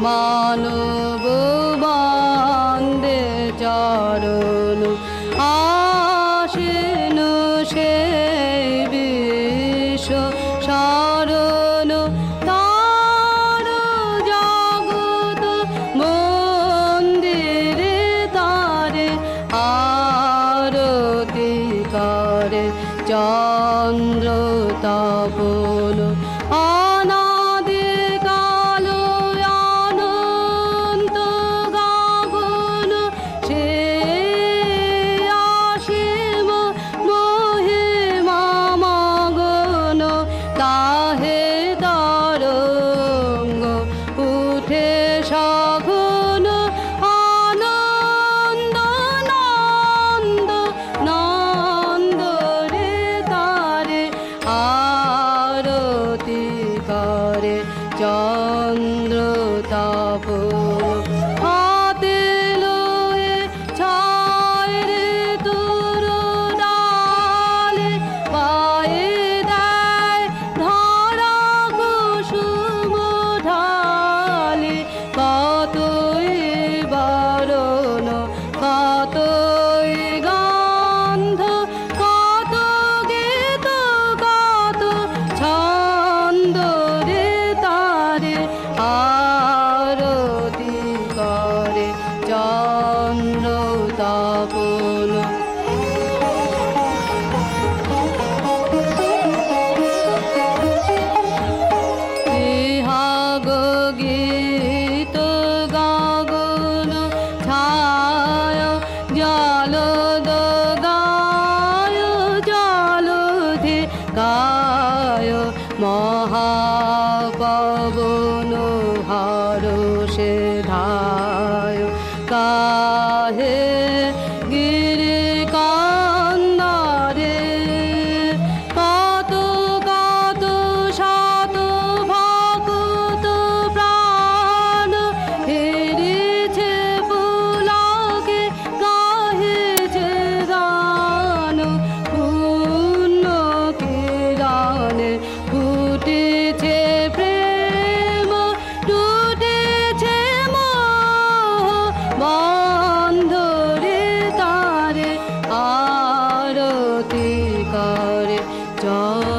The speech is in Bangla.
মানব বন্দে চরণ আসেন সেই বিশ্ব শরণ তার জগৎ মন্দিরে তারে আরতি করে চন্দ্র তপন অনাদিকাল অনন্ত গগন সে অসীম মহিমা মগন তাহে তরঙ্গ উঠে সঘন আনন্দ নন্দ নন্দ রে তারে আরতি করে চন্দ্র তপন হাতে লয়ে ছয় ঋতুর ডালে পায়ে দেয় ধরা কুসুম ঢালে কতই বরণ কতই গন্ধ কত গীত কত ছন্দ রে তারে আরতি করে চন্দ্র তপন বিহাগ গীত গগন ছায় জলদ গায় জলধি গায় মহাপবন হরষে ধায় কাহে গিরি কান্দারে কত কত শত ভক্ত প্রাণ হেরেছে পুলকে গাহেছে গান পূর্ণ কিরণে ফুটেছে প্রেম টুটেছে মোহ বন্ধ রে তারে আরতি করে